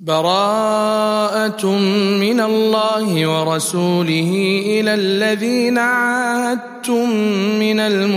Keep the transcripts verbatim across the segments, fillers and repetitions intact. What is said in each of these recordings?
براءة من الله ورسوله إلى الذين عاهدتم من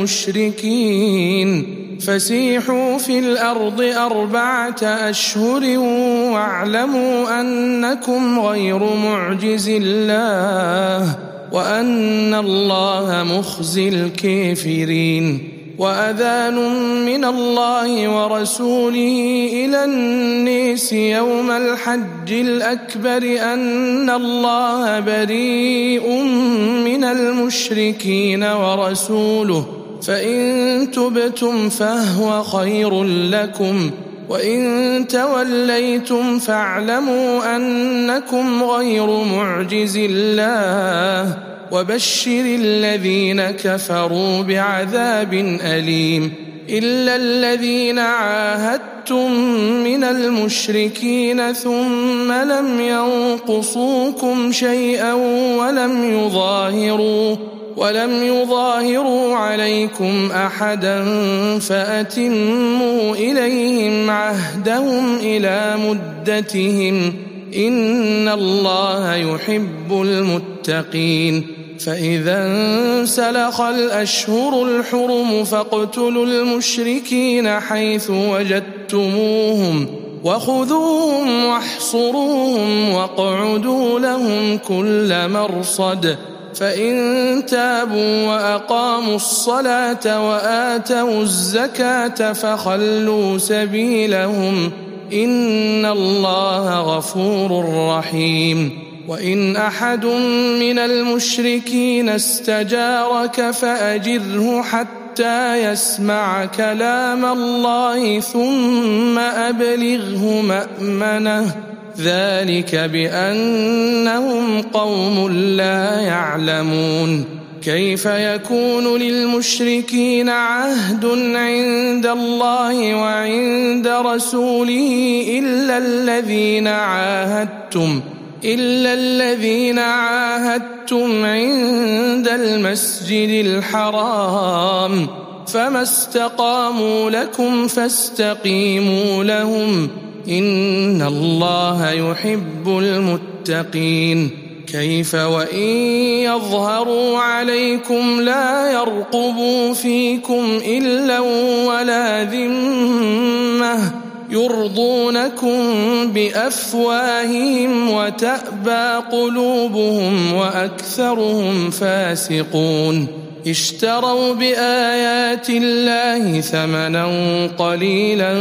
المشركين فسيحوا في الأرض أربعة أشهر واعلموا أنكم غير معجز الله وأن الله مخزي الكافرين. وأذان من الله ورسوله إلى الناس يوم الحج الأكبر أن الله بريء من المشركين ورسوله فإن تبتم فهو خير لكم وإن توليتم فاعلموا أنكم غير معجز الله وبشر الذين كفروا بعذاب أليم. إلا الذين عاهدتم من المشركين ثم لم ينقصوكم شيئا ولم يظاهروا ولم يظاهروا عليكم أحدا فأتموا إليهم عهدهم إلى مدتهم إن الله يحب المتقين. فإذا انسلخ الأشهر الحرم فاقتلوا المشركين حيث وجدتموهم وخذوهم واحصروهم واقعدوا لهم كل مرصد فإن تابوا وأقاموا الصلاة وآتوا الزكاة فخلوا سبيلهم إن الله غفور رحيم. وإن أحد من المشركين استجارك فأجره حتى يسمع كلام الله ثم أبلغه مأمنه ذلك بأنهم قوم لا يعلمون. كيف يكون للمشركين عهد عند الله وعند رسوله إلا الذين عاهدتم إلا الذين عاهدتم عند المسجد الحرام فما استقاموا لكم فاستقيموا لهم إن الله يحب المتقين. كيف وإن يظهروا عليكم لا يرقبوا فيكم إلا ولا ذمة يرضونكم بأفواههم وتأبى قلوبهم وأكثرهم فاسقون. اشتروا بآيات الله ثمنا قليلا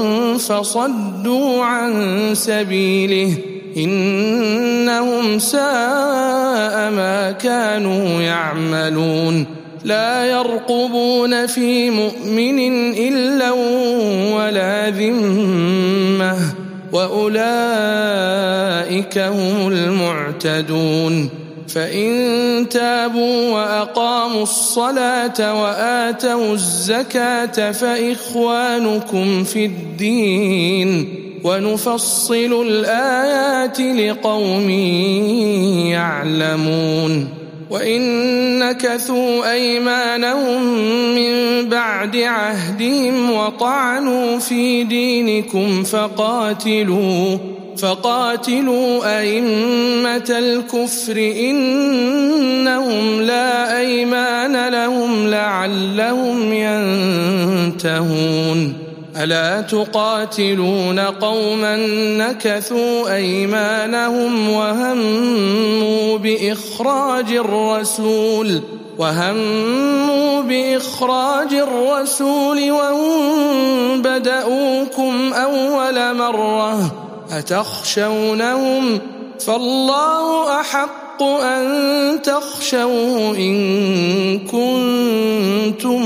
فصدوا عن سبيله إنهم ساء ما كانوا يعملون. لا يرقبون في مؤمن إلا ولا ذمة وأولئك هم المعتدون. فإن تابوا وأقاموا الصلاة وآتوا الزكاة فإخوانكم في الدين ونفصل الآيات لقوم يعلمون. وإن نكثوا أيمانهم من بعد عهدهم وطعنوا في دينكم فقاتلوا فقاتلوا أئمة الكفر إنهم لا أيمان لهم لعلهم ينتهون. ألا تقاتلون قوما نكثوا أيمانهم وهموا بإخراج الرسول وهموا بإخراج الرسول وهم بدؤوكم أول مرة أتخشونهم فالله أحق أن تخشوه إن كنتم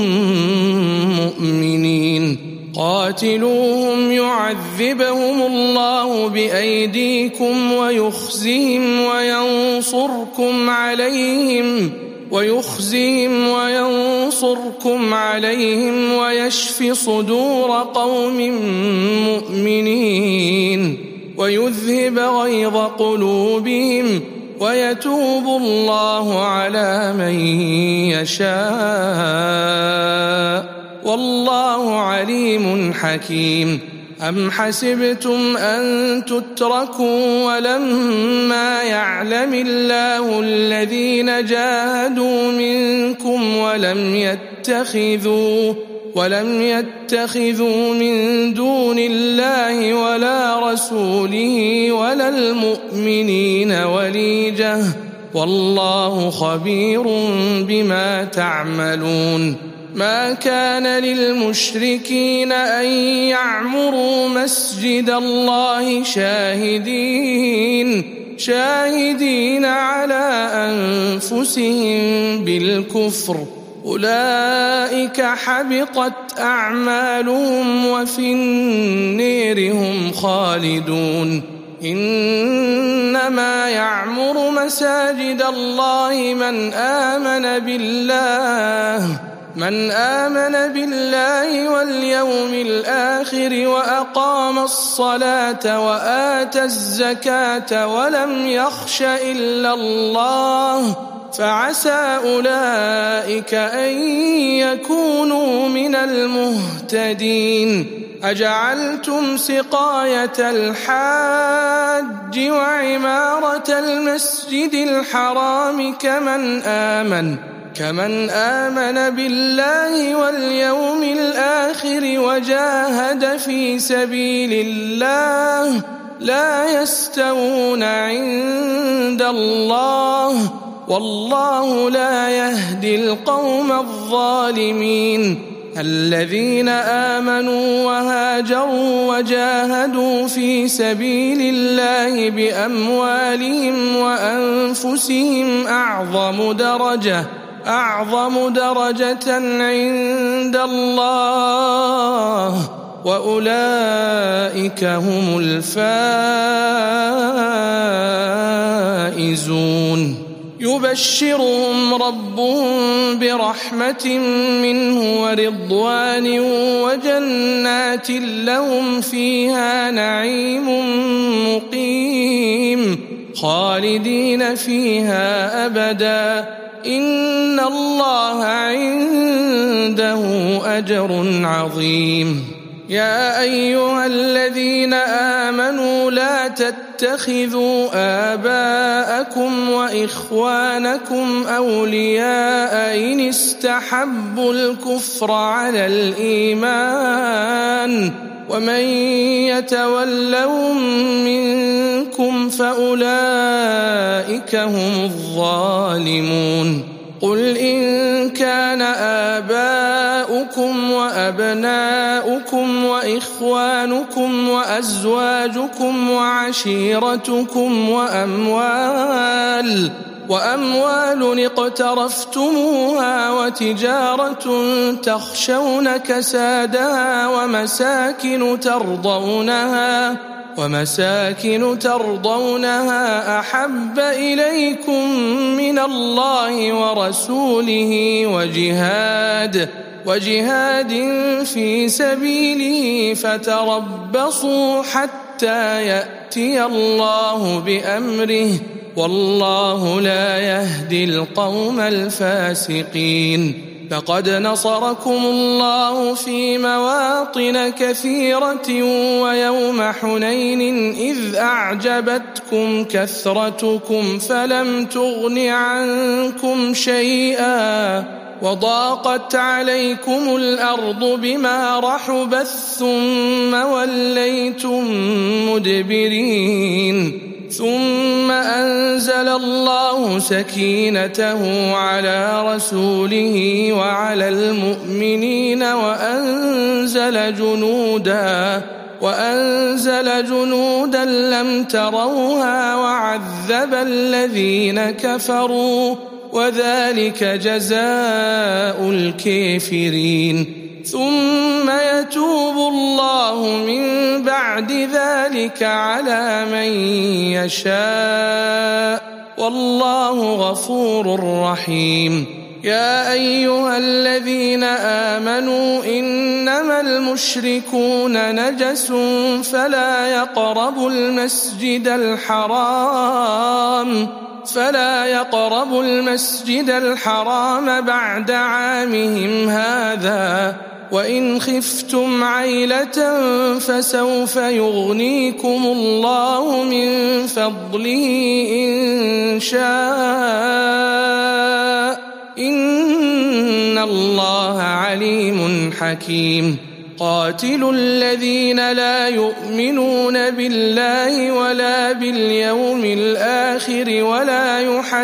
مؤمنين. قاتلوهم يعذبهم الله بأيديكم ويخزهم وينصركم عليهم ويخزهم وينصركم عليهم ويشف صدور قوم مؤمنين ويذهب غيظ قلوبهم ويتوب الله على من يشاء والله عليم حكيم. أم حسبتم أن تتركوا ولما يعلم الله الذين جاهدوا منكم ولم يتخذوا ولم يتخذوا من دون الله ولا رسوله ولا المؤمنين وليجة والله خبير بما تعملون ما كان للمشركين أن يعمروا مسجد الله شاهدين شاهدين على أنفسهم بالكفر أولئك حبطت أعمالهم وفي النير هم خالدون إنما يعمر مساجد الله من آمن بالله من آمن بالله واليوم الآخر وأقام الصلاة وآتى الزكاة ولم يخش إلا الله فعسى أولئك أن يكونوا من المهتدين أجعلتم سقاية الحاج وعمارة المسجد الحرام كمن آمن كمن آمن بالله واليوم الآخر وجاهد في سبيل الله لا يستوون عند الله والله لا يهدي القوم الظالمين الذين آمنوا وهاجروا وجاهدوا في سبيل الله بأموالهم وأنفسهم أعظم درجة أعظم درجة عند الله وأولئك هم الفائزون يبشرهم ربهم برحمة منه ورضوان وجنات لهم فيها نعيم مقيم خالدين فيها أبدا إن الله عنده أجر عظيم يا أيها الذين آمنوا لا تتخذوا آباءكم وإخوانكم أولياء إن استحبوا الكفر على الإيمان ومن يتولهم منكم فأولئك هم الظالمون قل إن كان آباؤكم وأبناؤكم وإخوانكم وأزواجكم وعشيرتكم وأموال وأموال اقترفتموها وتجارة تخشون كسادها ومساكن ترضونها ومساكن ترضونها أحب إليكم من الله ورسوله وجهاد وجهاد في سبيله فتربصوا حتى يأتي الله بأمره والله لا يهدي القوم الفاسقين لقد نصركم الله في مواطن كثيرة ويوم حنين إذ أعجبتكم كثرتكم فلم تغن عنكم شيئا وضاقت عليكم الأرض بما رحبت ثم وليتم مدبرين ثم أنزل الله سكينته على رسوله وعلى المؤمنين وأنزل جنودا وأنزل جنودا لم تروها وعذب الذين كفروا وذلك جزاء الكافرين ثم يتوب الله من بعد ذلك على من يشاء والله غفور رحيم يا أيها الذين آمنوا إنما المشركون نجس فلا يقربوا المسجد الحرام فلا يقربوا المسجد الحرام بعد عامهم هذا وإن خفتم عيلة فسوف يغنيكم الله من فضله إن شاء إن الله عليم حكيم قاتلوا الذين لا يؤمنون بالله ولا باليوم الآخر ولا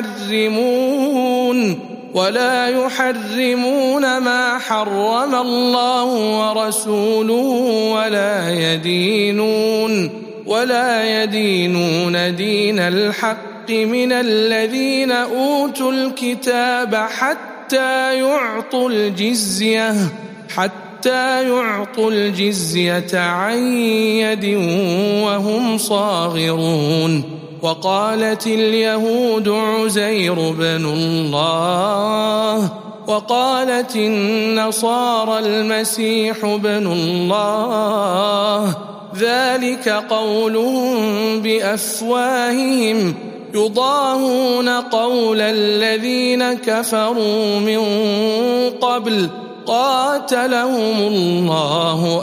يحرمون ولا يحرمون ما حرم الله ورسوله ولا يدينون ولا يدينون دين الحق من الذين أوتوا الكتاب حتى يعطوا الجزية حتى يعطوا الجزية عن يد وهم صاغرون وقالت اليهود عزير بن الله وقالت النصارى المسيح بن الله ذلك قولهم بأفواههم يضاهون قول الذين كفروا من قبل قاتلهم الله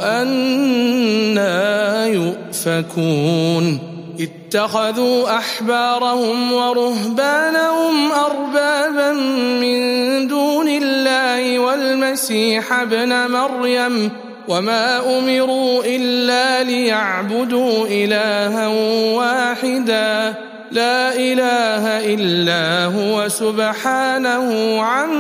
أنى يؤفكون اتخذوا أحبارهم ورهبانهم أربابا من دون الله والمسيح ابن مريم وما أمروا إلا ليعبدوا إلها واحدا لا إله إلا هو سبحانه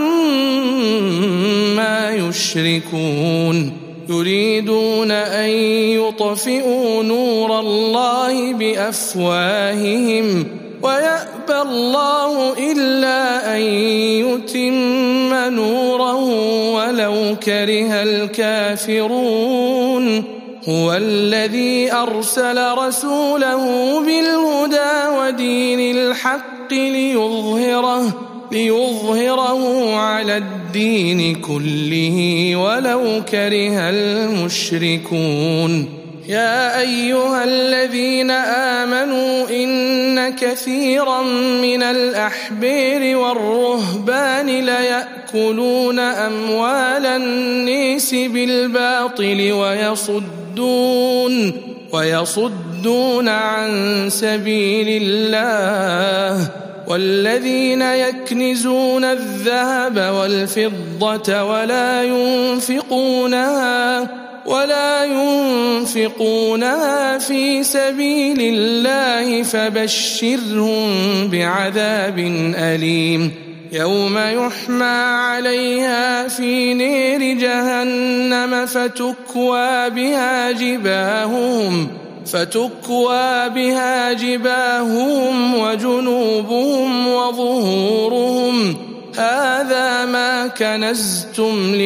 عما يشركون يريدون أن يطفئوا نور الله بأفواههم ويأبى الله إلا أن يتم نوره ولو كره الكافرون هو الذي أرسل رسوله بالهدى ودين الحق ليظهره ليظهره على الدين كله ولو كره المشركون يا أيها الذين آمنوا إن كثيرا من الأحبار والرهبان ليأكلون أموال الناس بالباطل ويصدون ويصدون عن سبيل الله والذين يكنزون الذهب والفضة ولا ينفقونها ولا ينفقونها في سبيل الله فبشرهم بعذاب أليم يوم يحمى عليها في نار جهنم فتكوى بها جباههم فتكوى بها جباههم وجنوبهم وظهورهم هذا ما كنزتم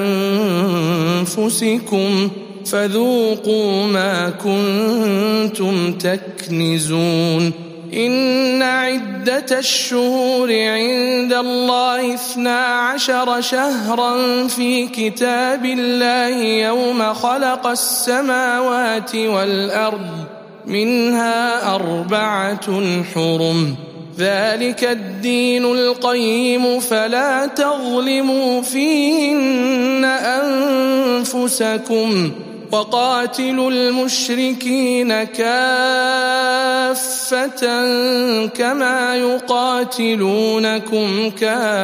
لأنفسكم فذوقوا ما كنتم تكنزون إن عدة الشهور عند الله اثنا عشر شهرا في كتاب الله يوم خلق السماوات والأرض منها أربعة حرم ذلك الدين القيم فلا تظلموا فيهن أنفسكم وقاتلوا المشركين كافة كما يقاتلونكم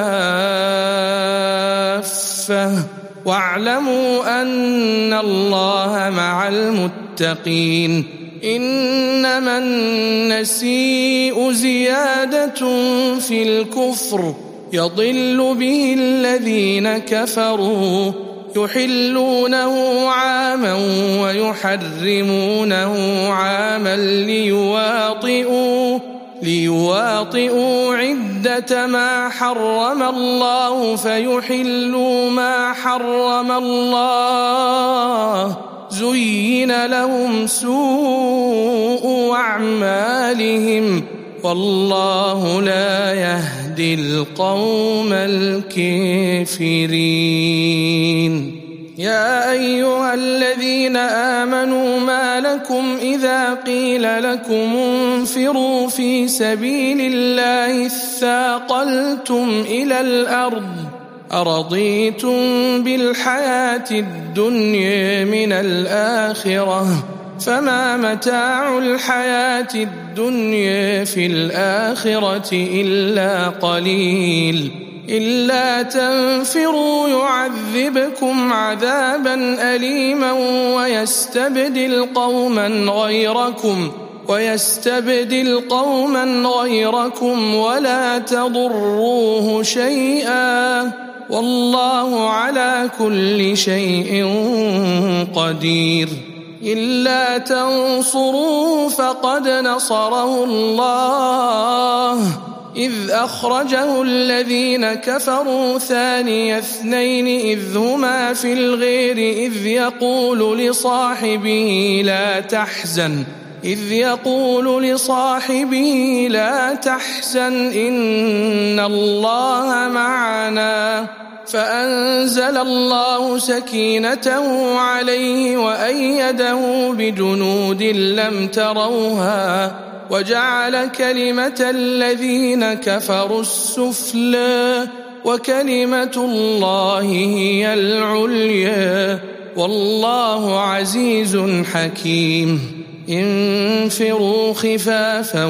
كافة واعلموا أن الله مع المتقين إنما النسيء زيادة في الكفر يضل به الذين كفروا يحلونه عاما ويحرمونه عاما ليواطئوا ليواطئوا عدة ما حرم الله فيحلوا ما حرم الله زين لهم سوء أعمالهم والله لا يهدي القوم الكافرين يا أيها الذين آمنوا ما لكم إذا قيل لكم انفروا في سبيل الله اثاقلتم إلى الأرض أرضيتم بالحياة الدنيا من الآخرة فما متاع الحياة الدنيا في الآخرة إلا قليل إلا تنفروا يعذبكم عذابا أليما ويستبدل قوما غيركم ويستبدل قوما غيركم ولا تضروه شيئا والله على كل شيء قدير إلا تنصروه فقد نصره الله إذ أخرجه الذين كفروا ثاني اثنين إذ هما في الغير إذ يقول لصاحبه لا تحزن إذ يقول لصاحبه لا تحزن إن الله معنا فأنزل الله سكينته عليه وأيده بجنود لم تروها وجعل كلمة الذين كفروا السفلى وكلمة الله هي العليا والله عزيز حكيم انفروا خفافا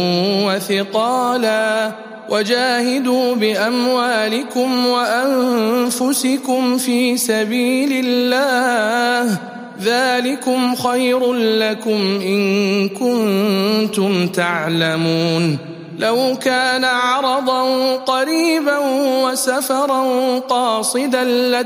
وثقالا وجاهدوا بأموالكم وأنفسكم في سبيل الله ذلكم خير لكم إن كنتم تعلمون لو كان عرضا قريبا وسفرا قاصدا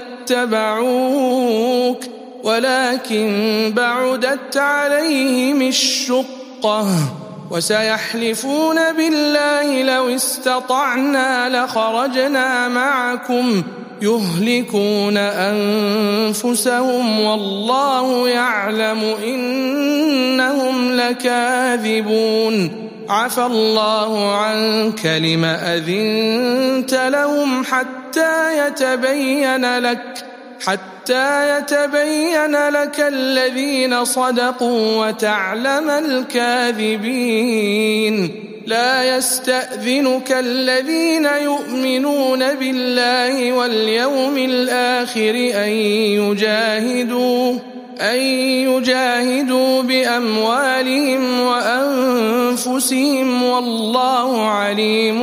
لاتبعوك ولكن بعدت عليهم الشقة وسيحلفون بالله لو استطعنا لخرجنا معكم يهلكون أنفسهم والله يعلم إنهم لكاذبون عفى الله عنك لم أذنت لهم حتى يتبين لك حتى يتبين لك الذين صدقوا وتعلم الكاذبين لا يستأذنك الذين يؤمنون بالله واليوم الآخر أن يجاهدوا أن يجاهدوا بأموالهم وأنفسهم والله عليم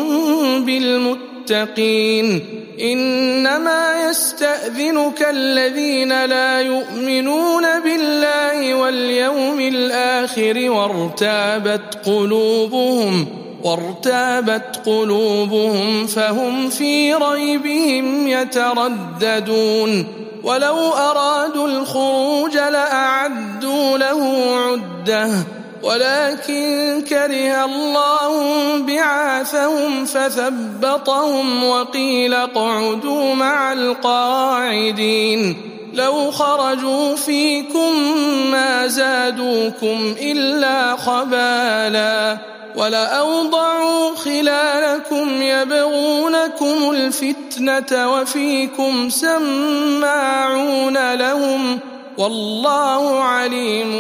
بالمتقين إنما يستأذنك الذين لا يؤمنون بالله واليوم الآخر وارتابت قلوبهم وارتابت قلوبهم فهم في ريبهم يترددون ولو أرادوا الخروج لأعدوا له عدة ولكن كره الله بعاثهم فثبطهم وقيل اقعدوا مع القاعدين لو خرجوا فيكم ما زادوكم إلا خبالا ولأوضعوا خلالكم يبغونكم الفتنة وفيكم سماعون لهم والله عليم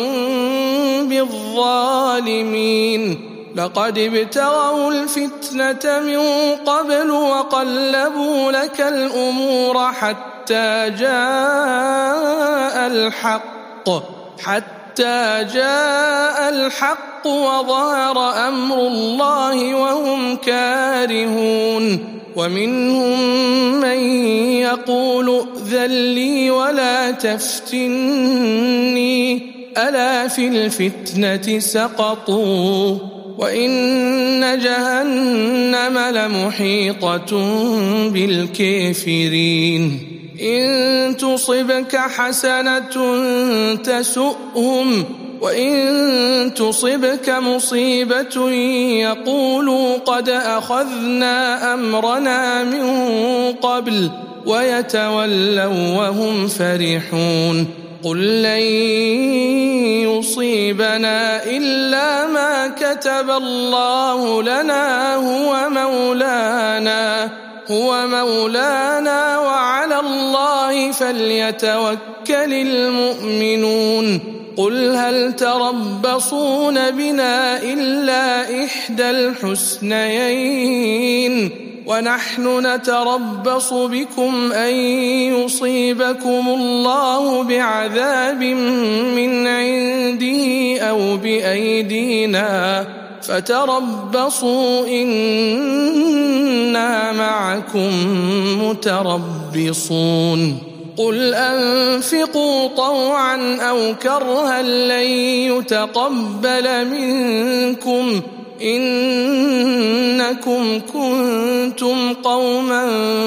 بالظالمين لقد ابتغوا الفتنة من قبل وقلبوا لك الأمور حتى جاء الحق حتى جاء الحق وظهر أمر الله وهم كارهون ومنهم من يقول ائذن لي ولا تفتني ألا في الفتنة سقطوا وإن جهنم لمحيطة بالكافرين إن تصبك حسنة تسؤهم وإن تصبك مصيبة يقولوا قد أخذنا أمرنا من قبل ويتولوا وهم فرحون قل لن يصيبنا إلا ما كتب الله لنا هو مولانا هو مولانا وعلى الله فليتوكل المؤمنون قل هل تربصون بنا إلا إحدى الحسنيين ونحن نتربص بكم أن يصيبكم الله بعذاب من عنده أو بأيدينا فتربصوا إنا معكم متربصون قل أنفقوا طوعا أو كرها لن يتقبل منكم إنكم كنتم قوما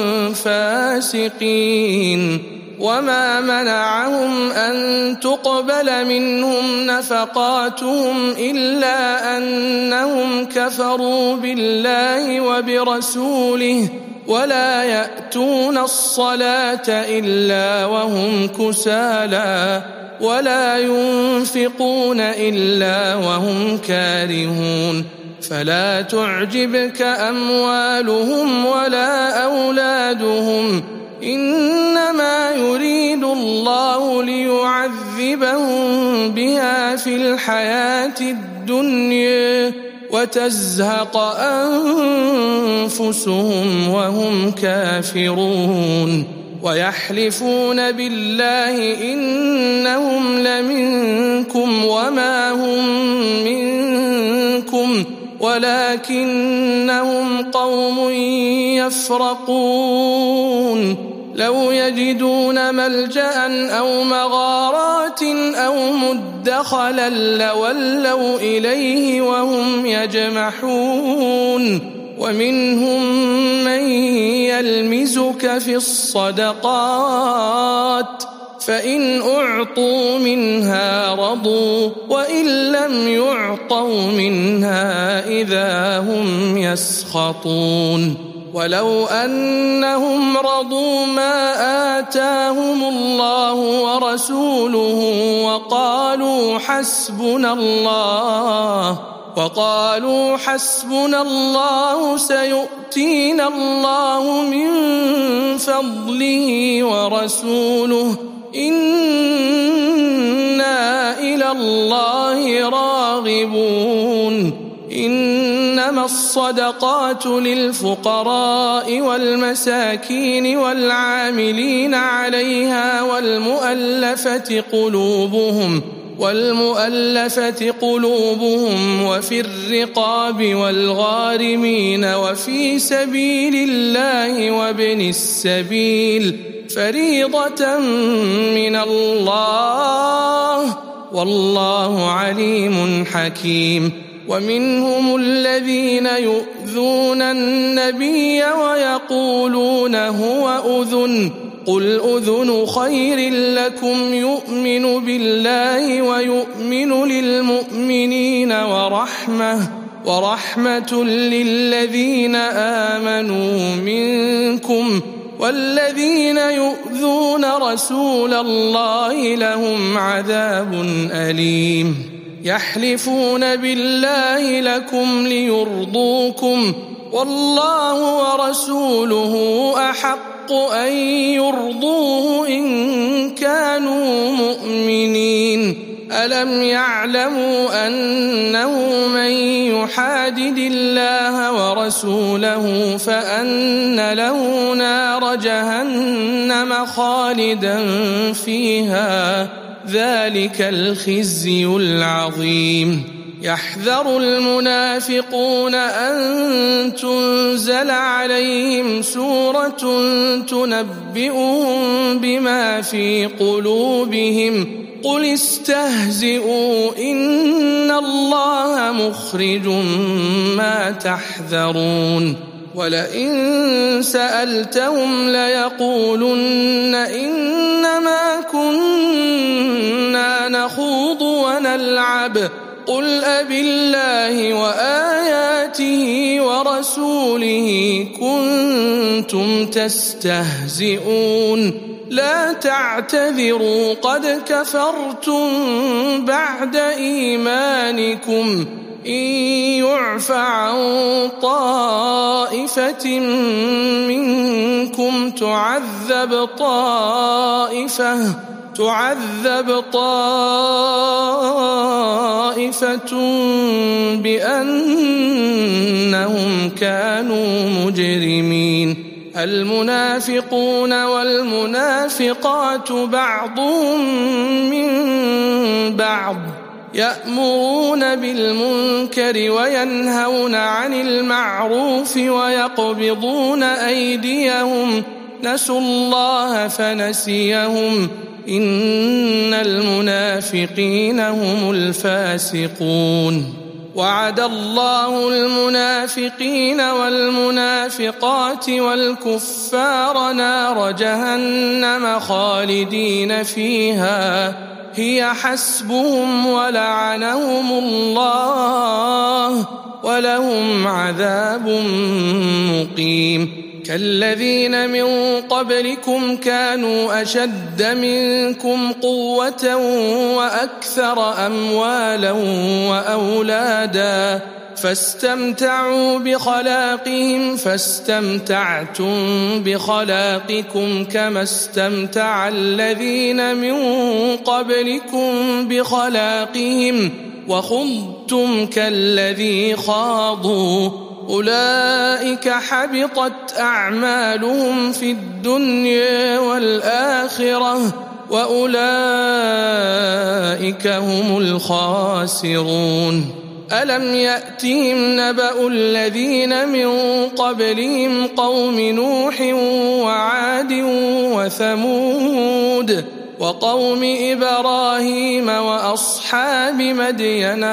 فاسقين وما منعهم أن تقبل منهم نفقاتهم إلا أنهم كفروا بالله وبرسوله ولا يأتون الصلاة إلا وهم كسالى ولا ينفقون إلا وهم كارهون فلا تعجبك أموالهم ولا أولادهم إنما يريد الله ليعذبهم بها في الحياة الدنيا وتزهق أنفسهم وهم كافرون ويحلفون بالله إنهم لمنكم وما هم منكم ولكنهم قوم يفرقون لو يجدون ملجأ أو مغارات أو مدخلا لولوا إليه وهم يجمحون ومنهم من يلمزك في الصدقات فإن أعطوا منها رضوا وإن لم يعطوا منها إذا هم يسخطون ولو أنهم رضوا ما آتاهم الله ورسوله وقالوا حسبنا الله وقالوا حسبنا الله سيؤتينا الله من فضله ورسوله إنا إلى الله راغبون إنما الصدقات للفقراء والمساكين والعاملين عليها والمؤلفة قلوبهم والمؤلفة قلوبهم وفي الرقاب والغارمين وفي سبيل الله وابن السبيل فريضة من الله والله عليم حكيم ومنهم الذين يؤذون النبي ويقولون هو أذن قل أذن خير لكم يؤمن بالله ويؤمن للمؤمنين ورحمة ورحمة للذين آمنوا منكم والذين يؤذون رسول الله لهم عذاب أليم يحلفون بالله لكم ليرضوكم والله ورسوله أحق أن يرضوه إن كانوا مؤمنين ألم يعلموا أنه من يحادد الله ورسوله فأن له نار جهنم خالدا فيها ذلك الخزي العظيم يحذر المنافقون أن تنزل عليهم سورة تنبئهم بما في قلوبهم قل استهزئوا إن الله مخرج ما تحذرون ولئن سألتهم ليقولن إنما كنا نخوض ونلعب قل أبالله وآياته ورسوله كنتم تستهزئون لا تعتذروا قد كفرتم بعد إيمانكم إن يعف عن طائفة منكم تعذب طائفة تعذب طائفة بأنهم إنهم كانوا مجرمين المنافقون والمنافقات بعضهم من بعض يأمرون بالمنكر وينهون عن المعروف ويقبضون أيديهم نسوا الله فنسيهم إن المنافقين هم الفاسقون وعد الله المنافقين والمنافقات والكفار نار جهنم خالدين فيها هي حسبهم ولعنهم الله ولهم عذاب مقيم كالذين من قبلكم كانوا أشد منكم قوة وأكثر أموالا وأولادا فاستمتعوا بخلاقهم فاستمتعتم بخلاقكم كما استمتع الذين من قبلكم بخلاقهم وخضتم كالذي خاضوا أولئك حبطت أعمالهم في الدنيا والآخرة وأولئك هم الخاسرون ألم يأتهم نبأ الذين من قبلهم قوم نوح وعاد وثمود وقوم إبراهيم وأصحاب مدين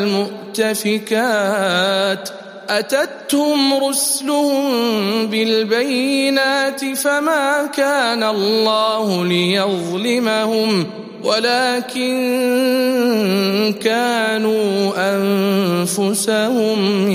والمؤتفكات أتتهم رسلهم بالبينات فما كان الله ليظلمهم ولكن كانوا أنفسهم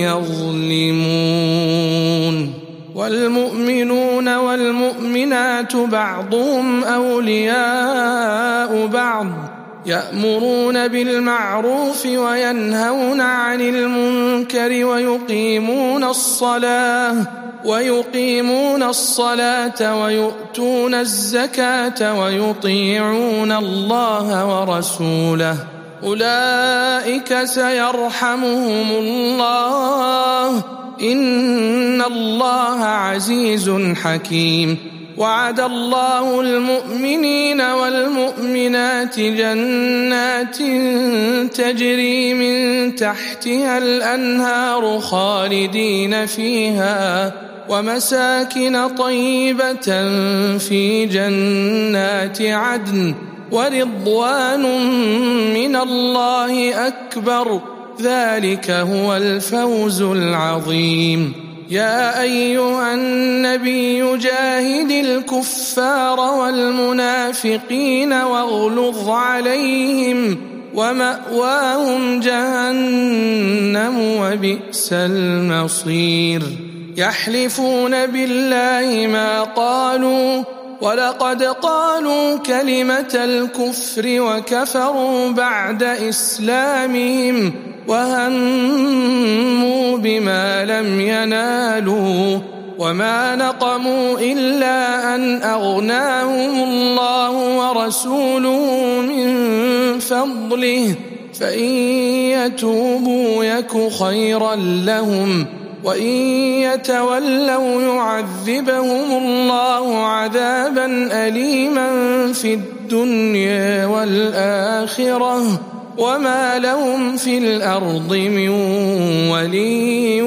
يظلمون والمؤمنون والمؤمنات بعضهم أولياء بعض يأمرون بالمعروف وينهون عن المنكر ويقيمون الصلاة ويقيمون الصلاة ويؤتون الزكاة ويطيعون الله ورسوله أولئك سيرحمهم الله إن الله عزيز حكيم وعد الله المؤمنين والمؤمنات جنات تجري من تحتها الأنهار خالدين فيها ومساكن طيبة في جنات عدن ورضوان من الله أكبر ذلك هو الفوز العظيم يا أيها النبي جاهد الكفار والمنافقين واغلظ عليهم ومأواهم جهنم وبئس المصير يحلفون بالله ما قالوا ولقد قالوا كلمة الكفر وكفروا بعد إسلامهم وهموا بما لم ينالوا وما نقموا إلا أن أغناهم الله ورسوله من فضله فإن يتوبوا يك خيرا لهم وإن يتولوا يعذبهم الله عذابا أليما في الدنيا والآخرة وما لهم في الأرض من ولي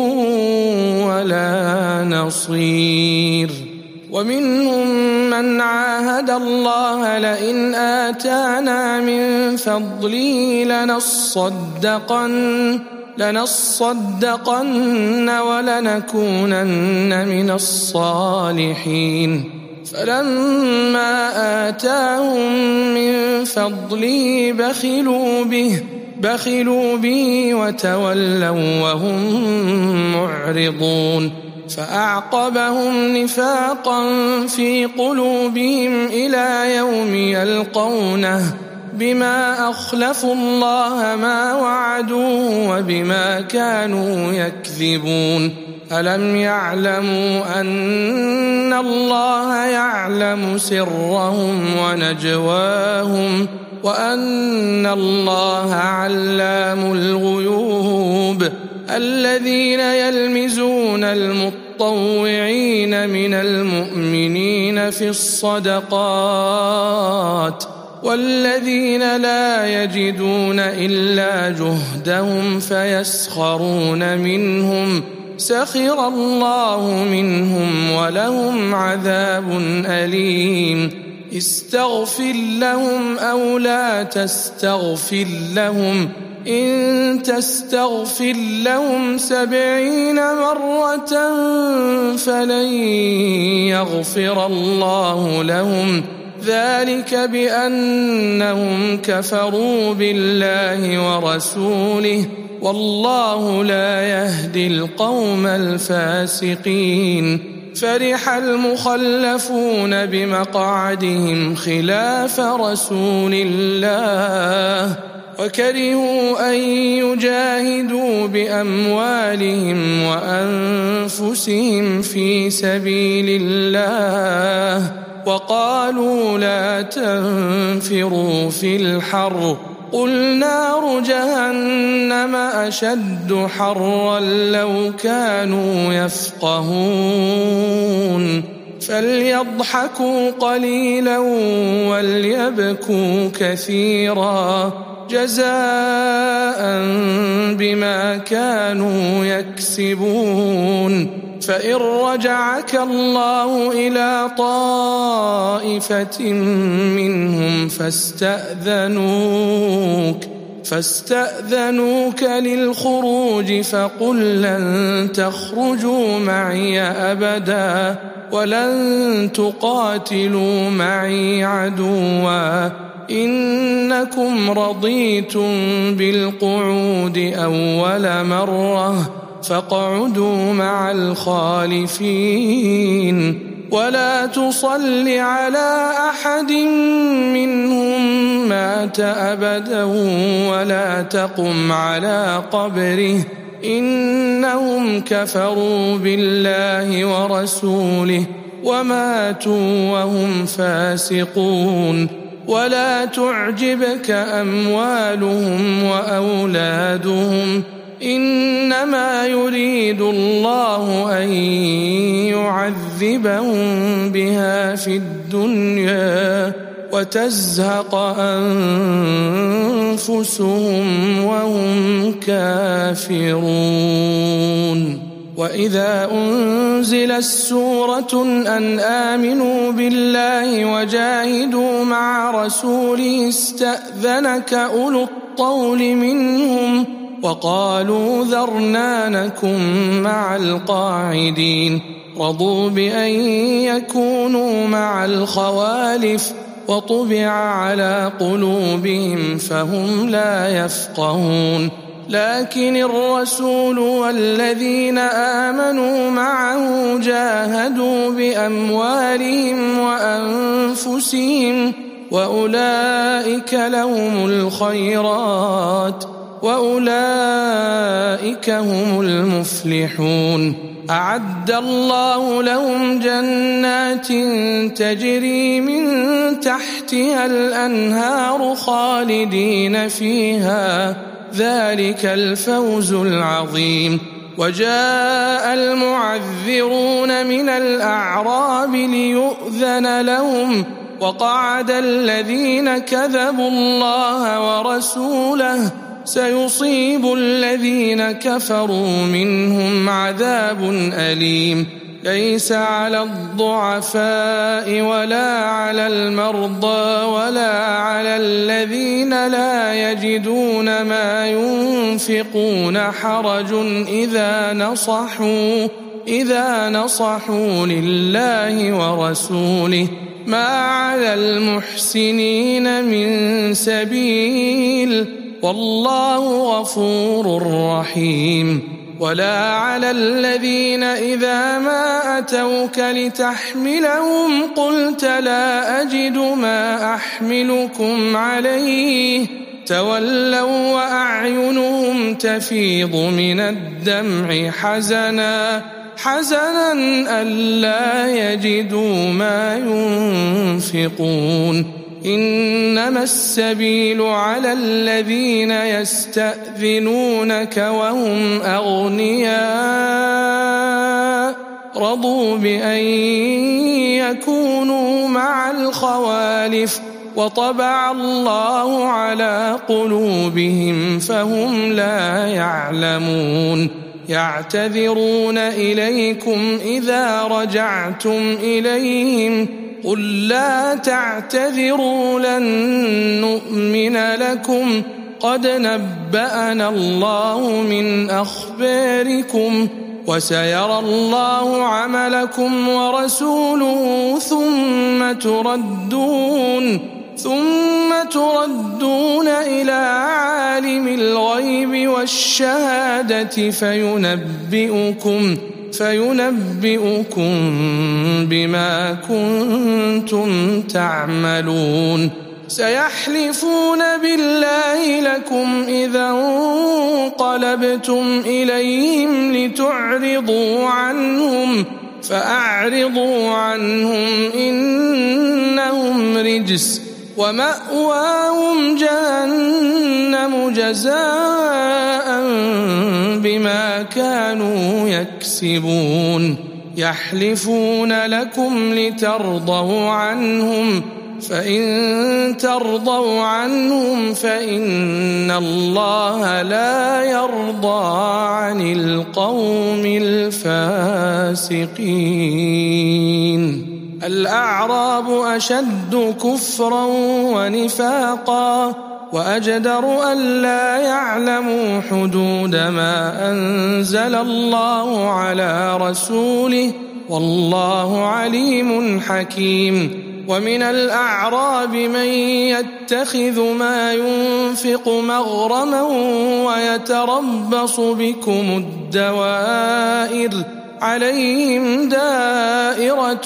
ولا نصير ومنهم من عاهد الله لئن آتانا من فضله لنصدقن لنصدقن ولنكونن من الصالحين فلما آتاهم من فضله بخلوا به بخلوا به وتولوا وهم معرضون فأعقبهم نفاقا في قلوبهم إلى يوم يلقونه بما أخلفوا الله ما وعدوه وبما كانوا يكذبون ألم يعلموا أن الله يعلم سرهم ونجواهم وأن الله علام الغيوب الذين يلمزون المطوعين من المؤمنين في الصدقات والذين لا يجدون إلا جهدهم فيسخرون منهم سخر الله منهم ولهم عذاب أليم استغفر لهم أو لا تستغفر لهم إن تستغفر لهم سبعين مرة فلن يغفر الله لهم ذلك بأنهم كفروا بالله ورسوله والله لا يهدي القوم الفاسقين فرح المخلفون بمقعدهم خلاف رسول الله وكرهوا أن يجاهدوا بأموالهم وأنفسهم في سبيل الله وقالوا لا تنفروا في الحر قل نار جهنم أشد حرا لو كانوا يفقهون فليضحكوا قليلا وليبكوا كثيرا جزاء بما كانوا يكسبون فإن رجعك الله إلى طائفة منهم فاستأذنوك فاستأذنوك للخروج فقل لن تخرجوا معي أبدا ولن تقاتلوا معي عدوا إنكم رضيتم بالقعود أول مرة فاقعدوا مع الخالفين ولا تصل على أحد منهم مات أبدا ولا تقم على قبره إنهم كفروا بالله ورسوله وماتوا وهم فاسقون ولا تعجبك أموالهم وأولادهم إنما يريد الله أن يعذبهم بها في الدنيا وتزهق أنفسهم وهم كافرون وإذا أنزلت سورة أن آمنوا بالله وجاهدوا مع رسوله استأذنك أولو الطول منهم وقالوا ذرنا نكن مع القاعدين رضوا بأن يكونوا مع الخوالف وطبع على قلوبهم فهم لا يفقهون لكن الرسول والذين آمنوا معه جاهدوا بأموالهم وأنفسهم وأولئك لهم الخيرات وأولئك هم المفلحون أعد الله لهم جنات تجري من تحتها الأنهار خالدين فيها ذلك الفوز العظيم وجاء المعذرون من الأعراب ليؤذن لهم وقعد الذين كذبوا الله ورسوله سيصيب الذين كفروا منهم عذاب أليم ليس على الضعفاء ولا على المرضى ولا على الذين لا يجدون ما ينفقون حرج إذا نصحوا إذا نصحوا لله ورسوله ما على المحسنين من سبيل والله غفور رحيم ولا على الذين إذا ما أتوك لتحملهم قلت لا أجد ما أحملكم عليه تولوا وأعينهم تفيض من الدمع حزنا حزنا ألا يجدوا ما ينفقون إنما السبيل على الذين يستأذنونك وهم أغنياء رضوا بأن يكونوا مع الخوالف وطبع الله على قلوبهم فهم لا يعلمون يعتذرون إليكم إذا رجعتم إليهم قل لا تعتذروا لن نؤمن لكم قد نبأنا الله من أخباركم وسيرى الله عملكم ورسوله ثم تردون ثم تردون إلى عالم الغيب والشهادة فينبئكم فينبئكم بما كنتم تعملون سيحلفون بالله لكم إذا انقلبتم إليهم لتعرضوا عنهم فأعرضوا عنهم إنهم رجس ومأواهم جهنم جزاء بما كانوا يكسبون يحلفون لكم لترضوا عنهم فإن ترضوا عنهم فإن الله لا يرضى عن القوم الفاسقين الأعراب أشد كفرا ونفاقا وأجدر ألا يعلموا حدود ما أنزل الله على رسوله والله عليم حكيم ومن الأعراب من يتخذ ما ينفق مغرما ويتربص بكم الدوائر عليهم دائرة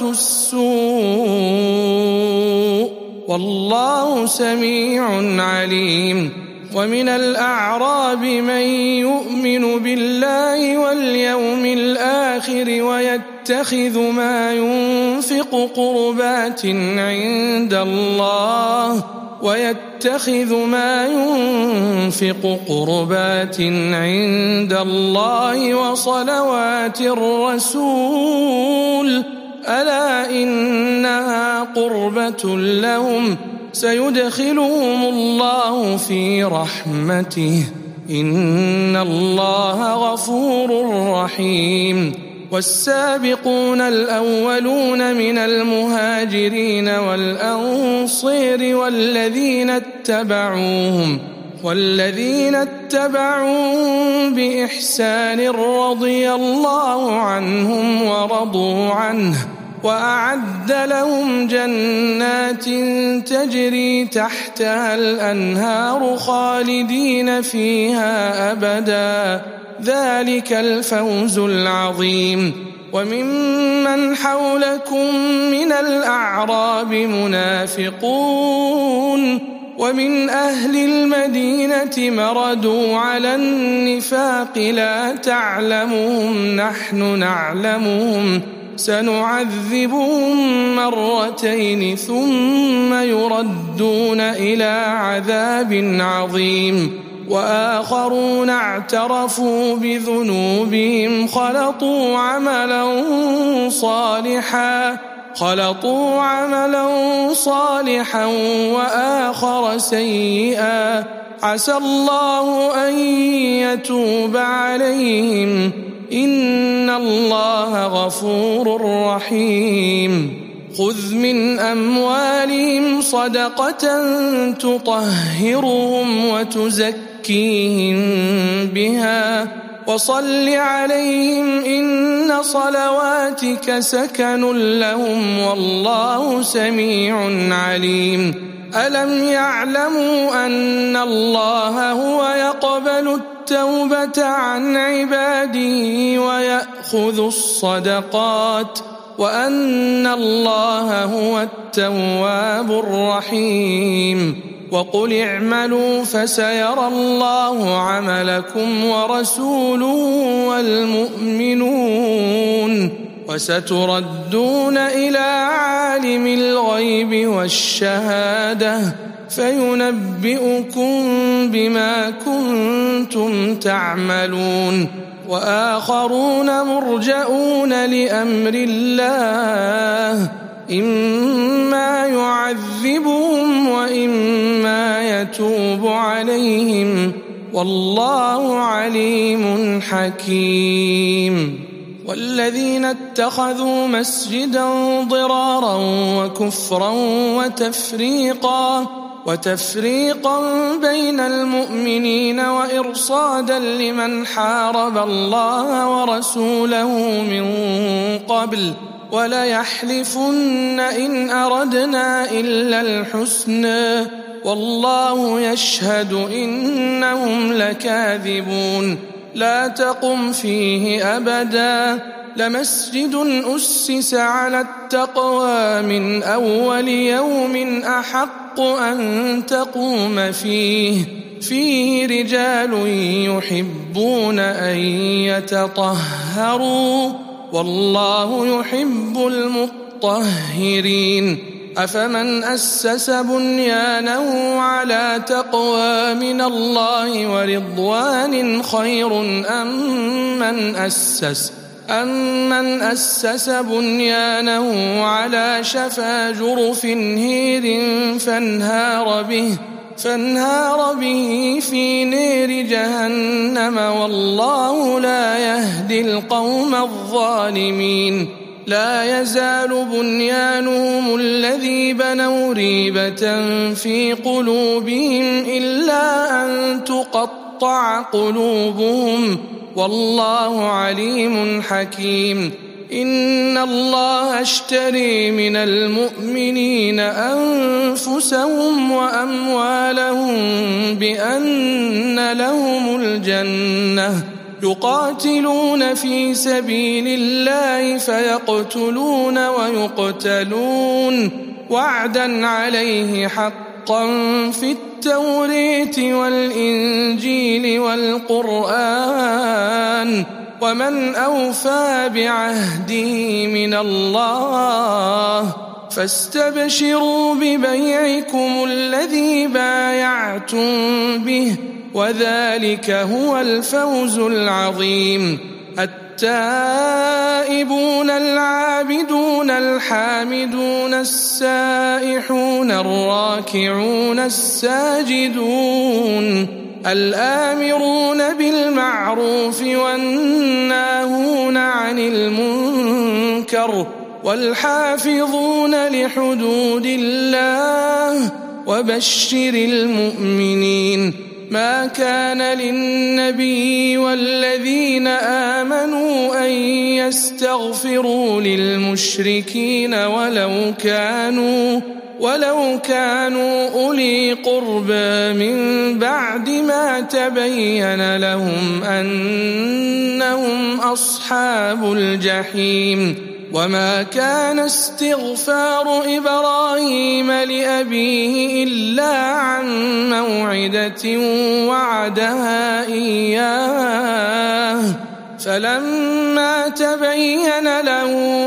السوء والله سميع عليم ومن الأعراب من يؤمن بالله واليوم الآخر ويتخذ ما ينفق قربات عند الله ويتخذ ما ينفق قربات عند الله وصلوات الرسول ألا إنها قربة لهم سيدخلهم الله في رحمته إن الله غفور رحيم والسابقون الأولون من المهاجرين والأنصار والذين اتبعوهم والذين اتبعوهم بإحسان رضي الله عنهم ورضوا عنه وأعد لهم جنات تجري تحتها الأنهار خالدين فيها أبدا ذلك الفوز العظيم وممن حولكم من الأعراب منافقون ومن أهل المدينة مردوا على النفاق لا تعلمهم نحن نعلمهم سنعذبهم مرتين ثم يردون إلى عذاب عظيم وآخرون اعترفوا بذنوبهم خلطوا عملا صالحا خلطوا عملا صالحا وآخر سيئا عسى الله أن يتوب عليهم إن الله غفور رحيم خذ من أموالهم صدقة تطهرهم وتزكيهم بها وصل عليهم إن صلواتك سكن لهم والله سميع عليم ألم يعلموا أن الله هو يقبل التوبة عن عباده ويأخذ الصدقات وأن الله هو التواب الرحيم وقل اعملوا فسيرى الله عملكم ورسوله والمؤمنون وستردون إلى عالم الغيب والشهادة فينبئكم بما كنتم تعملون. وآخرون مرجؤون لأمر الله إما يعذبهم وإما يتوب عليهم والله عليم حكيم. والذين اتخذوا مسجدا ضرارا وكفرا وتفريقا وتفريقا بين المؤمنين وإرصادا لمن حارب الله ورسوله من قبل وليحلفن إن أردنا إلا الحسنى والله يشهد إنهم لكاذبون. لا تقم فيه أبدا لمسجد أسس على التقوى من أول يوم أحق أن تقوم فيه فيه رجال يحبون أن يتطهروا والله يحب المطهرين. أفمن أسس بنيانه على تقوى من الله ورضوان خير أم من أسس أمن أسس بنيانه على شفا جرف هير فانهار به فانهار به في نير جهنم والله لا يهدي القوم الظالمين. لا يزال بنيانهم الذي بنوا ريبة في قلوبهم إلا أن تقطع قلوبهم والله عليم حكيم. إن الله اشتري من المؤمنين أنفسهم وأموالهم بأن لهم الجنة يقاتلون في سبيل الله فيقتلون ويقتلون وعدا عليه حقا في التوراة والإنجيل والقرآن ومن أوفى بعهده من الله فاستبشروا ببيعكم الذي بايعتم به وذلك هو الفوز العظيم. التائبون العابدون الحامدون السائحون الراكعون الساجدون الآمرون بالمعروف والناهون عن المنكر والحافظون لحدود الله وبشر المؤمنين. ما كان للنبي والذين آمنوا أن يستغفروا للمشركين ولو كانوا ولو كانوا أولي قربى من بعد ما تبين لهم أنهم أصحاب الجحيم. وما كان استغفار إبراهيم لأبيه إلا عن موعدة وعدها إياه فلما تبين له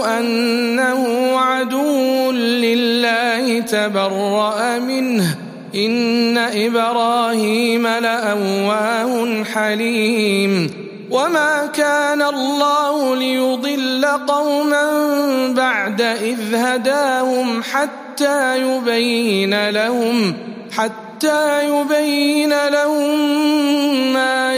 أنه عدو لله تبرأ منه إن إبراهيم لأواه حليم. وما كان الله ليضل قوما بعد إذ هداهم حتى يبين لهم حتى يبين لهم ما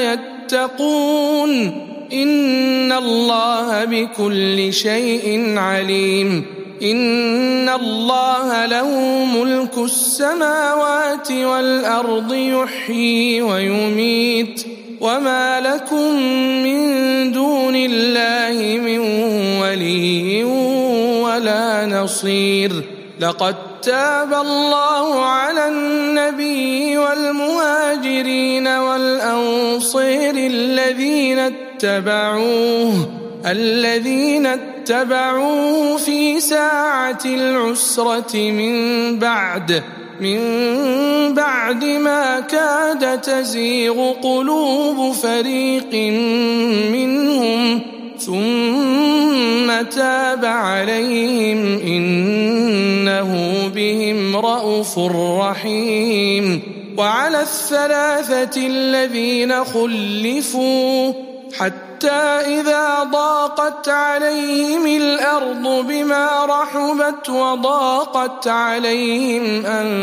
يتقون إن الله بكل شيء عليم. إن الله له ملك السماوات والأرض يحيي ويميت وما لكم من دون الله من ولي ولا نصير. لقد تاب الله على النبي والمهاجرين والأنصار الذين اتبعوه الذين اتبعوه في ساعة العسرة من بعد من بعد ما كاد تزيغ قلوب فريق منهم ثم تاب عليهم إنه بهم رءوف رحيم. وعلى الثلاثة الذين خلفوا حتى إذا ضاقت عليهم الأرض بما رحبت وضاقت عليهم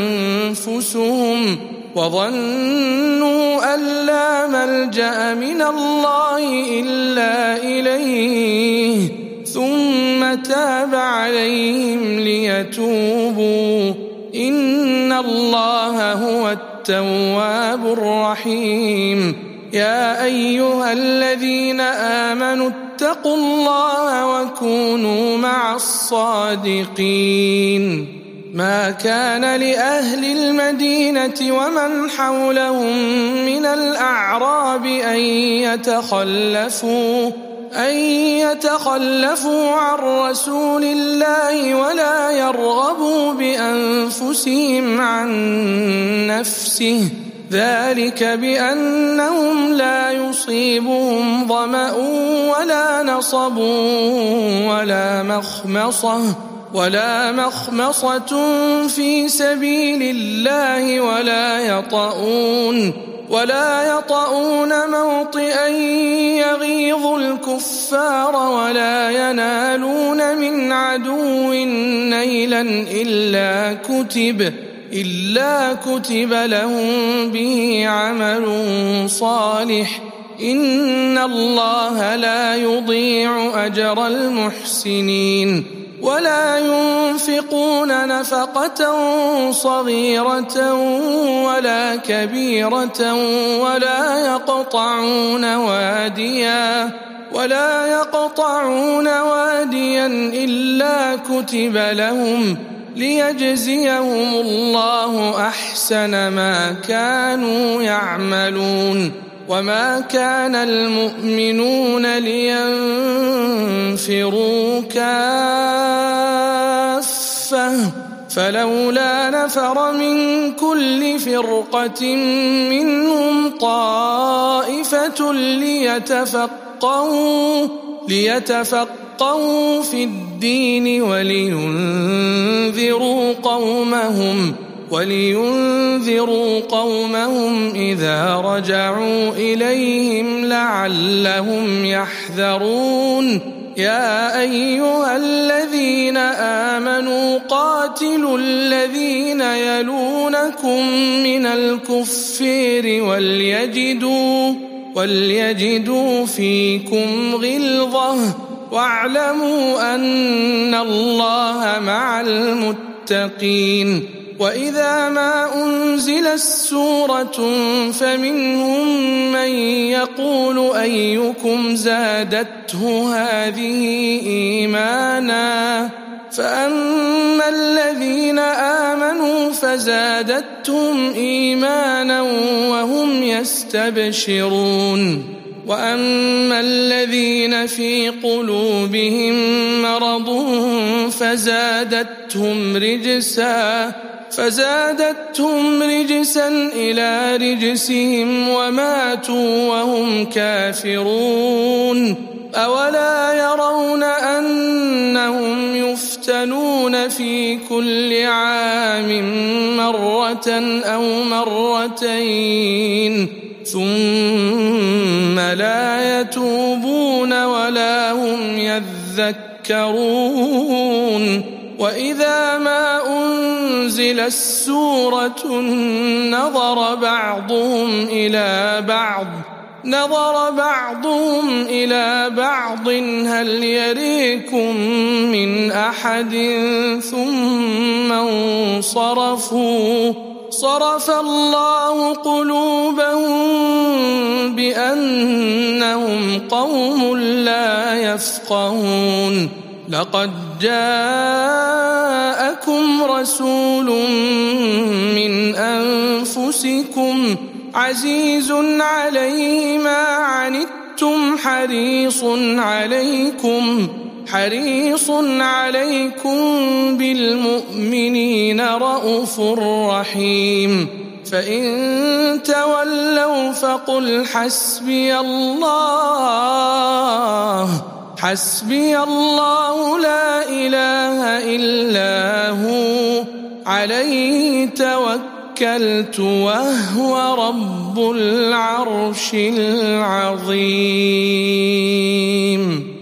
أنفسهم وظنوا أن لا ملجأ من الله إلا إليه ثم تاب عليهم ليتوبوا إن الله هو التواب الرحيم. يا أيها الذين آمنوا اتقوا الله وكونوا مع الصادقين. ما كان لأهل المدينة ومن حولهم من الأعراب أن يتخلفوا أن يتخلفوا عن رسول الله ولا يرغبوا بأنفسهم عن نفسه ذلك بأنهم لا يصيبهم ظمأ ولا نصب ولا مخمصة ولا مخمصة في سبيل الله ولا يطؤون ولا يطؤون موطئا يغيظ الكفار ولا ينالون من عدو نيلا إلا كتب إلا كتب لهم به عمل صالح إن الله لا يضيع أجر المحسنين. ولا ينفقون نفقة صغيرة ولا كبيرة ولا يقطعون واديا ولا يقطعون واديا إلا كتب لهم ليجزيهم الله أحسن ما كانوا يعملون. وما كان المؤمنون لينفروا كافة فلولا نفر من كل فرقة منهم طائفة ليتفقهوا ليتفقهوا في الدين ولينذروا قومهم ولينذروا قومهم إذا رجعوا إليهم لعلهم يحذرون. يا أيها الذين آمنوا قاتلوا الذين يلونكم من الكفار وليجدوا وليجدوا فيكم غلظة واعلموا أن الله مع المتقين. وإذا ما أنزلت سورة فمنهم من يقول أيكم زادته هذه إيمانا فأما الذين آمنوا فزادتهم إيمانا وهم يستبشرون. وأما الذين في قلوبهم مرض فزادتهم رجسا فزادتهم رجسا إلى رجسهم وماتوا وهم كافرون. أولا يرون أنهم يفتنون في كل عام مرة أو مرتين ثم لا يتوبون ولا هم يذكرون. وإذا ما أنزلت سورة نظر بعضهم إلى بعض نظر بعضهم إلى بعض هل يريكم من أحد ثم انصرفوا صرف الله قلوبهم بأنهم قوم لا يفقهون. لقد جاءكم رسول من أنفسكم عزيز عليه ما عنتم حريص عليكم حريص عليكم بالمؤمنين رءوف رحيم. فإن تولوا فقل حسبي الله حسبي الله لا إله إلا هو عليه توكلت وهو رب العرش العظيم.